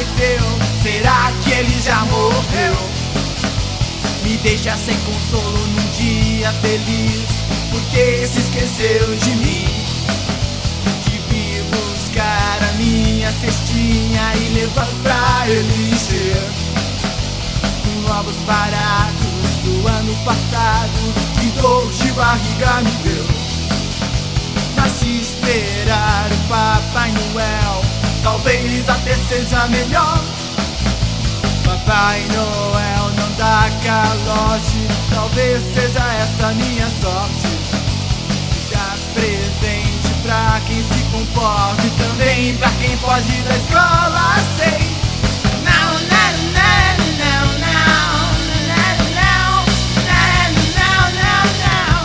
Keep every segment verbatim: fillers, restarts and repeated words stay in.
apareceu, será que ele já morreu? Me deixa sem consolo num dia feliz, porque se esqueceu de mim. Devia buscar a minha cestinha e levar pra ele encher com ovos baratos do ano passado, que dor de barriga me deu. Mas se esperar o Papai Noel, talvez até seja melhor. Papai Noel não dá calote, talvez seja essa minha sorte. Dá presente pra quem se comporta e também pra quem foge da escola, sei. Não, não, não, não, não, não, não, não, não, não.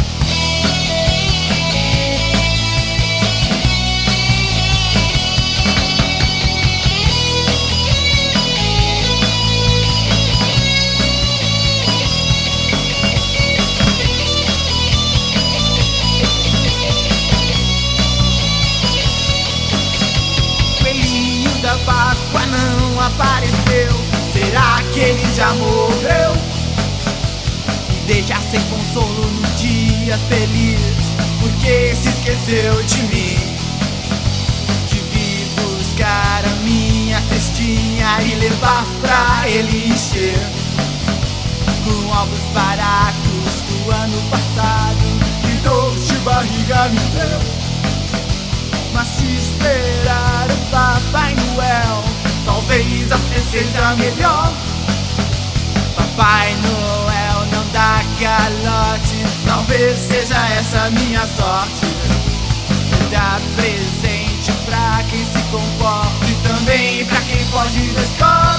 Da Páscoa não apareceu, será que ele já morreu? Me deixa sem consolo no dia feliz, porque se esqueceu de mim. Devia buscar a minha cestinha e levar pra ele encher com ovos baratos do ano passado, que dor de barriga me deu. Mas se esperar o Papai Noel, talvez até seja melhor. Papai Noel não dá calote, talvez seja essa minha sorte. Dá presente pra quem se comporta e também pra quem foge da escola.